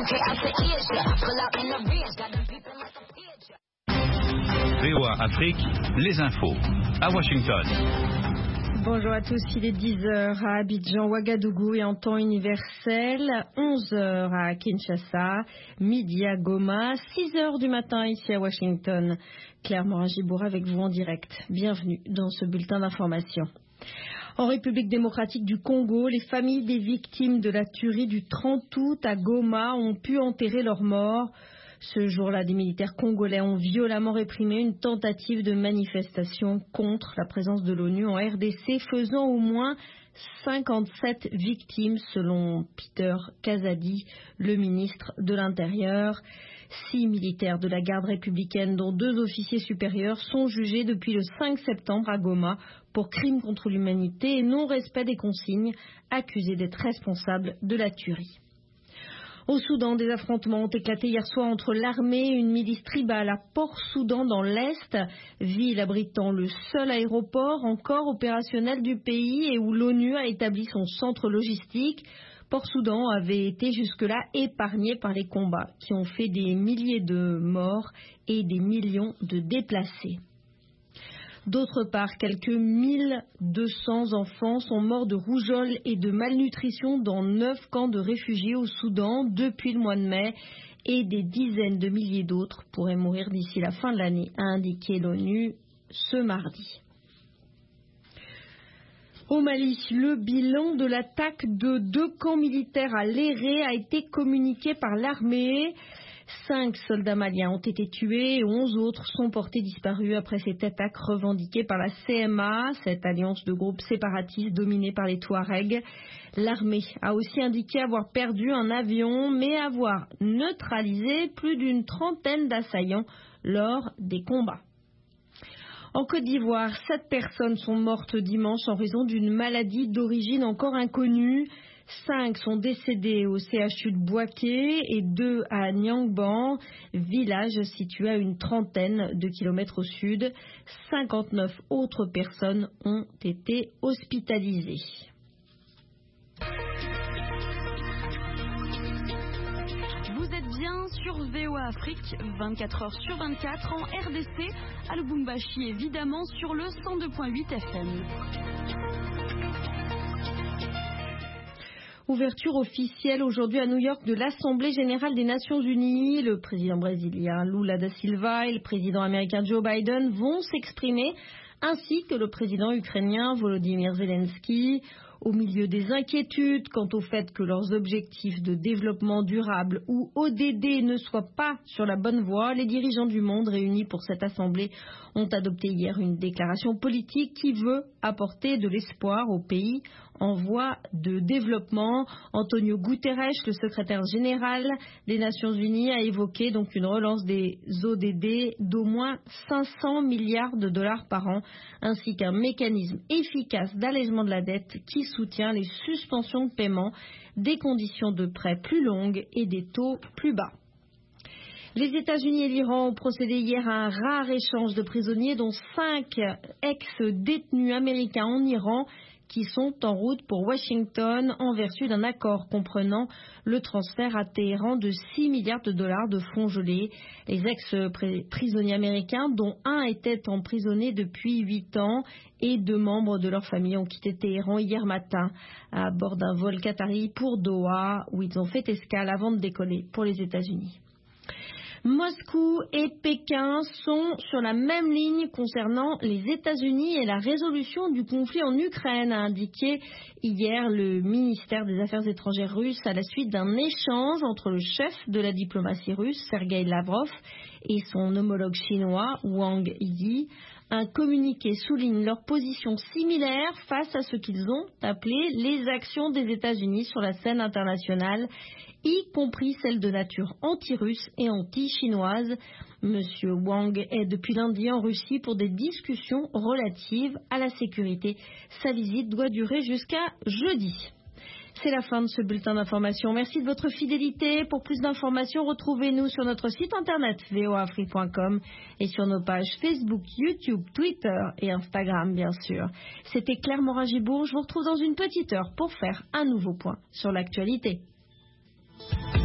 VOA Afrique, les infos. À Washington. Bonjour à tous, il est 10h à Abidjan, Ouagadougou et en temps universel, 11h à Kinshasa, midi à Goma, 6h du matin ici à Washington. Claire Morin-Gibour avec vous en direct. Bienvenue dans ce bulletin d'information. En République démocratique du Congo, les familles des victimes de la tuerie du 30 août à Goma ont pu enterrer leurs morts. Ce jour-là, des militaires congolais ont violemment réprimé une tentative de manifestation contre la présence de l'ONU en RDC, faisant au moins 57 victimes, selon Peter Kazadi, le ministre de l'Intérieur. 6 militaires de la garde républicaine, dont 2 officiers supérieurs, sont jugés depuis le 5 septembre à Goma pour crimes contre l'humanité et non-respect des consignes, accusés d'être responsables de la tuerie. Au Soudan, des affrontements ont éclaté hier soir entre l'armée et une milice tribale à Port-Soudan dans l'Est, ville abritant le seul aéroport encore opérationnel du pays et où l'ONU a établi son centre logistique. Port-Soudan avait été jusque-là épargné par les combats qui ont fait des milliers de morts et des millions de déplacés. D'autre part, quelques 1200 enfants sont morts de rougeole et de malnutrition dans 9 camps de réfugiés au Soudan depuis le mois de mai et des dizaines de milliers d'autres pourraient mourir d'ici la fin de l'année, a indiqué l'ONU ce mardi. Au Mali, le bilan de l'attaque de 2 camps militaires à Léré a été communiqué par l'armée. 5 soldats maliens ont été tués et 11 autres sont portés disparus après cette attaque revendiquée par la CMA, cette alliance de groupes séparatistes dominée par les Touaregs. L'armée a aussi indiqué avoir perdu un avion, mais avoir neutralisé plus d'une trentaine d'assaillants lors des combats. En Côte d'Ivoire, 7 personnes sont mortes dimanche en raison d'une maladie d'origine encore inconnue. 5 sont décédés au CHU de Bouaké et 2 à Nyangban, village situé à une trentaine de kilomètres au sud. 59 autres personnes ont été hospitalisées. Vous êtes bien sur VOA Afrique, 24h sur 24 en RDC, à Lubumbashi évidemment sur le 102.8 FM. Ouverture officielle aujourd'hui à New York de l'Assemblée générale des Nations unies. Le président brésilien Lula da Silva et le président américain Joe Biden vont s'exprimer, ainsi que le président ukrainien Volodymyr Zelensky. Au milieu des inquiétudes quant au fait que leurs objectifs de développement durable ou ODD ne soient pas sur la bonne voie, les dirigeants du monde réunis pour cette assemblée ont adopté hier une déclaration politique qui veut apporter de l'espoir aux pays en voie de développement. Antonio Guterres, le secrétaire général des Nations Unies, a évoqué donc une relance des ODD d'au moins 500 milliards de dollars par an, ainsi qu'un mécanisme efficace d'allègement de la dette qui soutient les suspensions de paiement, des conditions de prêt plus longues et des taux plus bas. Les États-Unis et l'Iran ont procédé hier à un rare échange de prisonniers, dont 5 ex-détenus américains en Iran qui sont en route pour Washington en vertu d'un accord comprenant le transfert à Téhéran de 6 milliards de dollars de fonds gelés. Les ex-prisonniers américains, dont un était emprisonné depuis 8 ans, et 2 membres de leur famille ont quitté Téhéran hier matin à bord d'un vol qatari pour Doha, où ils ont fait escale avant de décoller pour les États-Unis. Moscou et Pékin sont sur la même ligne concernant les États-Unis et la résolution du conflit en Ukraine, a indiqué hier le ministère des Affaires étrangères russe à la suite d'un échange entre le chef de la diplomatie russe, Sergueï Lavrov, et son homologue chinois, Wang Yi. Un communiqué souligne leur position similaire face à ce qu'ils ont appelé les actions des États-Unis sur la scène internationale, y compris celles de nature anti-russe et anti-chinoise. Monsieur Wang est depuis lundi en Russie pour des discussions relatives à la sécurité. Sa visite doit durer jusqu'à jeudi. C'est la fin de ce bulletin d'information. Merci de votre fidélité. Pour plus d'informations, retrouvez-nous sur notre site internet voafrique.com et sur nos pages Facebook, YouTube, Twitter et Instagram, bien sûr. C'était Claire Morin-Gibour. Je vous retrouve dans une petite heure pour faire un nouveau point sur l'actualité.